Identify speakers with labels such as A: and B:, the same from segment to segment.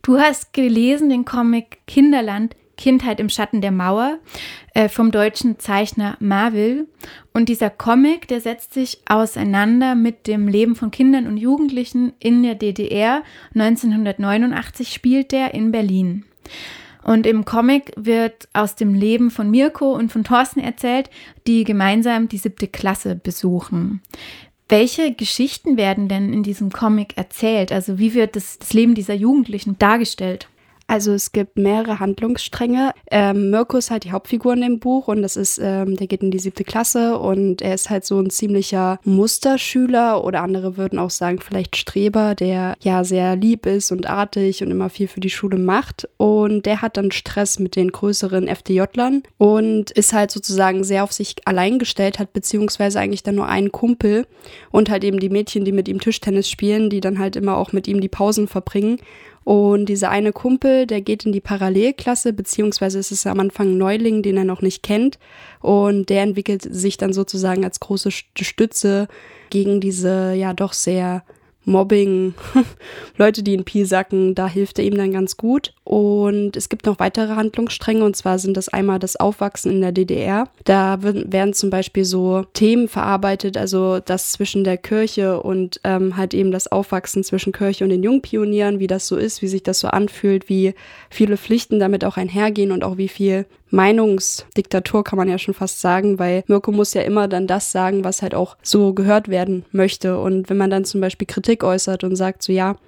A: Du hast gelesen den Comic Kinderland, Kindheit im Schatten der Mauer vom deutschen Zeichner Marvel. Und dieser Comic, der setzt sich auseinander mit dem Leben von Kindern und Jugendlichen in der DDR. 1989 spielt der in Berlin. Und im Comic wird aus dem Leben von Mirko und von Thorsten erzählt, die gemeinsam die 7. Klasse besuchen. Welche Geschichten werden denn in diesem Comic erzählt? Also wie wird das Leben dieser Jugendlichen dargestellt?
B: Also es gibt mehrere Handlungsstränge. Mirko ist halt die Hauptfigur in dem Buch und das ist, der geht in die 7. Klasse und er ist halt so ein ziemlicher Musterschüler oder andere würden auch sagen vielleicht Streber, der ja sehr lieb ist und artig und immer viel für die Schule macht und der hat dann Stress mit den größeren FDJlern und ist halt sozusagen sehr auf sich allein gestellt, hat beziehungsweise eigentlich dann nur einen Kumpel und halt eben die Mädchen, die mit ihm Tischtennis spielen, die dann halt immer auch mit ihm die Pausen verbringen. Und dieser eine Kumpel, der geht in die Parallelklasse, beziehungsweise ist es am Anfang ein Neuling, den er noch nicht kennt. Und der entwickelt sich dann sozusagen als große Stütze gegen diese ja doch sehr Mobbing, Leute, die in Pi sacken, da hilft er ihm dann ganz gut. Und es gibt noch weitere Handlungsstränge und zwar sind das einmal das Aufwachsen in der DDR. Da werden zum Beispiel so Themen verarbeitet, also das zwischen der Kirche und halt eben das Aufwachsen zwischen Kirche und den Jungpionieren, wie das so ist, wie sich das so anfühlt, wie viele Pflichten damit auch einhergehen und auch wie viel Meinungsdiktatur kann man ja schon fast sagen, weil Mirko muss ja immer dann das sagen, was halt auch so gehört werden möchte. Und wenn man dann zum Beispiel Kritik äußert und sagt so, ja,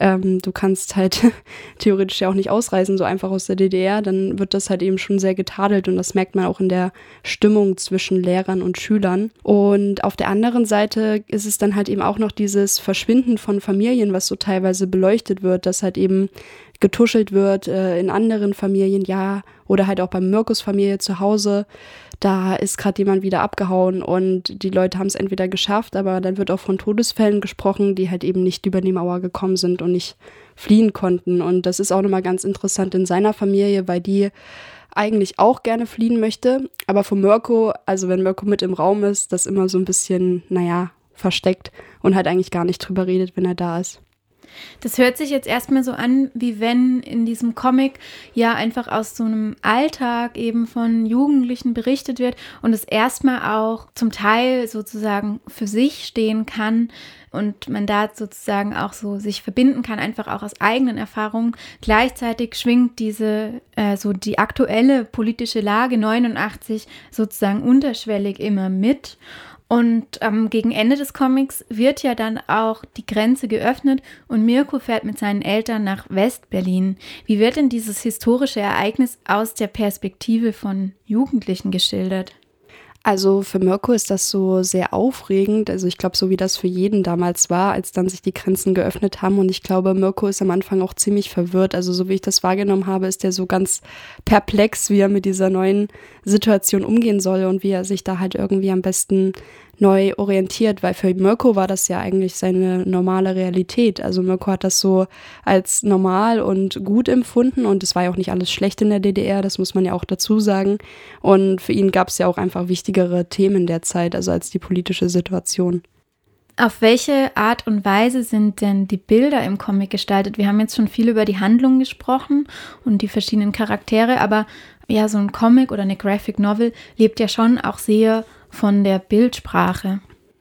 B: du kannst halt theoretisch ja auch nicht ausreisen, so einfach aus der DDR, dann wird das halt eben schon sehr getadelt und das merkt man auch in der Stimmung zwischen Lehrern und Schülern. Und auf der anderen Seite ist es dann halt eben auch noch dieses Verschwinden von Familien, was so teilweise beleuchtet wird, dass halt eben getuschelt wird in anderen Familien, ja, oder halt auch bei Mirkos Familie zu Hause, da ist gerade jemand wieder abgehauen und die Leute haben es entweder geschafft, aber dann wird auch von Todesfällen gesprochen, die halt eben nicht über die Mauer gekommen sind und nicht fliehen konnten. Und das ist auch nochmal ganz interessant in seiner Familie, weil die eigentlich auch gerne fliehen möchte, aber von Mirko, also wenn Mirko mit im Raum ist, das immer so ein bisschen, naja, versteckt und halt eigentlich gar nicht drüber redet, wenn er da ist.
A: Das hört sich jetzt erstmal so an, wie wenn in diesem Comic ja einfach aus so einem Alltag eben von Jugendlichen berichtet wird und es erstmal auch zum Teil sozusagen für sich stehen kann und man da sozusagen auch so sich verbinden kann, einfach auch aus eigenen Erfahrungen. Gleichzeitig schwingt diese so die aktuelle politische Lage 89 sozusagen unterschwellig immer mit. Und gegen Ende des Comics wird ja dann auch die Grenze geöffnet und Mirko fährt mit seinen Eltern nach West-Berlin. Wie wird denn dieses historische Ereignis aus der Perspektive von Jugendlichen geschildert?
B: Also für Mirko ist das so sehr aufregend, also ich glaube, so wie das für jeden damals war, als dann sich die Grenzen geöffnet haben und ich glaube, Mirko ist am Anfang auch ziemlich verwirrt, also so wie ich das wahrgenommen habe, ist er so ganz perplex, wie er mit dieser neuen Situation umgehen soll und wie er sich da halt irgendwie am besten neu orientiert, weil für Mirko war das ja eigentlich seine normale Realität. Also Mirko hat das so als normal und gut empfunden und es war ja auch nicht alles schlecht in der DDR, das muss man ja auch dazu sagen. Und für ihn gab es ja auch einfach wichtigere Themen der Zeit, also als die politische Situation.
A: Auf welche Art und Weise sind denn die Bilder im Comic gestaltet? Wir haben jetzt schon viel über die Handlung gesprochen und die verschiedenen Charaktere, aber ja, so ein Comic oder eine Graphic Novel lebt ja schon auch sehr von der Bildsprache.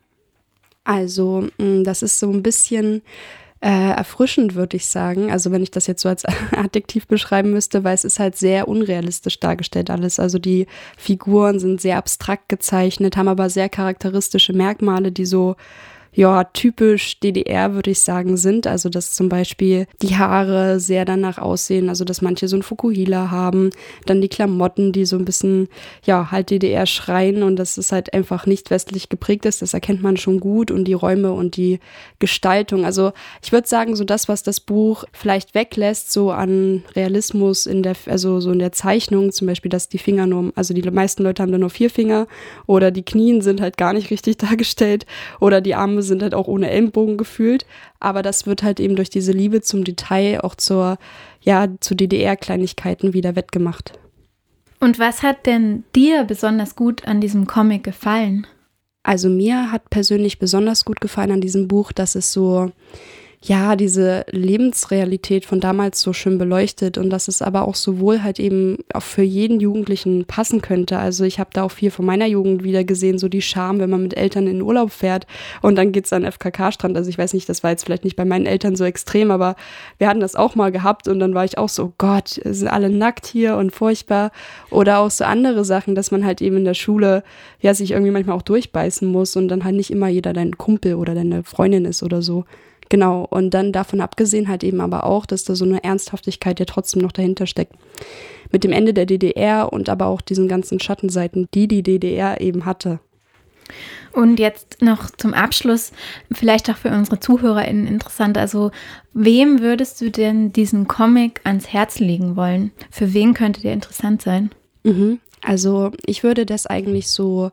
B: Also das ist so ein bisschen erfrischend, würde ich sagen. Also wenn ich das jetzt so als Adjektiv beschreiben müsste, weil es ist halt sehr unrealistisch dargestellt alles. Also die Figuren sind sehr abstrakt gezeichnet, haben aber sehr charakteristische Merkmale, die so ja, typisch DDR, würde ich sagen, sind. Also, dass zum Beispiel die Haare sehr danach aussehen, also, dass manche so ein Fukuhila haben, dann die Klamotten, die so ein bisschen, ja, halt DDR schreien und dass es halt einfach nicht westlich geprägt ist, das erkennt man schon gut und die Räume und die Gestaltung. Also, ich würde sagen, so das, was das Buch vielleicht weglässt, so an Realismus also so in der Zeichnung, zum Beispiel, dass die Finger also die meisten Leute haben da nur 4 Finger oder die Knien sind halt gar nicht richtig dargestellt oder die Arme sind halt auch ohne Ellenbogen gefühlt, aber das wird halt eben durch diese Liebe zum Detail auch zu DDR-Kleinigkeiten wieder wettgemacht.
A: Und was hat denn dir besonders gut an diesem Comic gefallen?
B: Also mir hat persönlich besonders gut gefallen an diesem Buch, dass es so, ja, diese Lebensrealität von damals so schön beleuchtet und dass es aber auch sowohl halt eben auch für jeden Jugendlichen passen könnte. Also ich habe da auch viel von meiner Jugend wieder gesehen, so die Scham, wenn man mit Eltern in den Urlaub fährt und dann geht's an den FKK-Strand. Also ich weiß nicht, das war jetzt vielleicht nicht bei meinen Eltern so extrem, aber wir hatten das auch mal gehabt und dann war ich auch so, oh Gott, sind alle nackt hier und furchtbar. Oder auch so andere Sachen, dass man halt eben in der Schule ja sich irgendwie manchmal auch durchbeißen muss und dann halt nicht immer jeder dein Kumpel oder deine Freundin ist oder so. Genau, und dann davon abgesehen halt eben aber auch, dass da so eine Ernsthaftigkeit ja trotzdem noch dahinter steckt. Mit dem Ende der DDR und aber auch diesen ganzen Schattenseiten, die die DDR eben hatte.
A: Und jetzt noch zum Abschluss, vielleicht auch für unsere ZuhörerInnen interessant, also wem würdest du denn diesen Comic ans Herz legen wollen? Für wen könnte der interessant sein?
B: Also ich würde das eigentlich so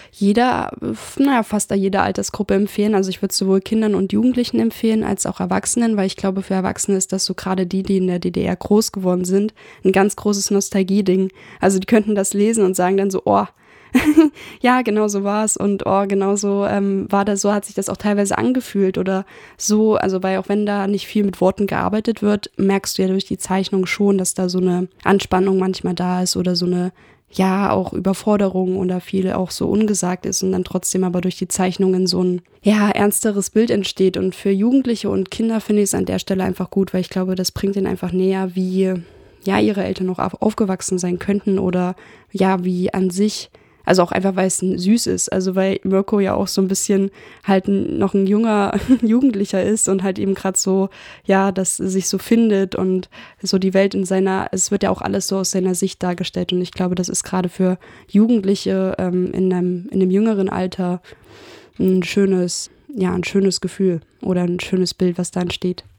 B: fast jeder Altersgruppe empfehlen. Also ich würde sowohl Kindern und Jugendlichen empfehlen, als auch Erwachsenen, weil ich glaube, für Erwachsene ist das so gerade die in der DDR groß geworden sind, ein ganz großes Nostalgie-Ding. Also die könnten das lesen und sagen dann so, oh, ja, genau so war es und oh, genau so war das, so hat sich das auch teilweise angefühlt oder so, also weil auch wenn da nicht viel mit Worten gearbeitet wird, merkst du ja durch die Zeichnung schon, dass da so eine Anspannung manchmal da ist oder so eine, ja, auch Überforderung oder viel auch so ungesagt ist und dann trotzdem aber durch die Zeichnungen so ein, ja, ernsteres Bild entsteht und für Jugendliche und Kinder finde ich es an der Stelle einfach gut, weil ich glaube, das bringt ihnen einfach näher, wie, ja, ihre Eltern noch aufgewachsen sein könnten oder, ja, wie an sich. Also auch einfach, weil es süß ist. Also weil Mirko ja auch so ein bisschen halt noch ein junger Jugendlicher ist und halt eben gerade so, ja, dass er sich so findet und so die Welt es wird ja auch alles so aus seiner Sicht dargestellt. Und ich glaube, das ist gerade für Jugendliche in einem jüngeren Alter ein schönes Gefühl oder ein schönes Bild, was da entsteht.